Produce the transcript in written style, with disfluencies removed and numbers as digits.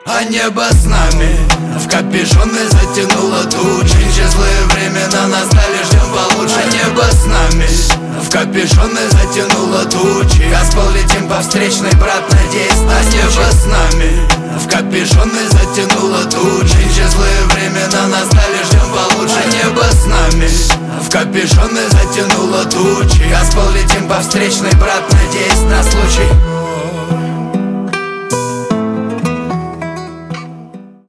а небо с нами. В капюшоны затянуло тучи, злые времена настали, ждем получше. А небо с нами. В капюшоны затянуло тучи, Газпол летим по встречной, брат, надеюсь на небо с нами. В капюшоны затянуло тучи, злые времена настали, ждем получше. А небо с нами. В капюшоны затянуло тучи, Газпол летим по встречной, брат, надеюсь на случай.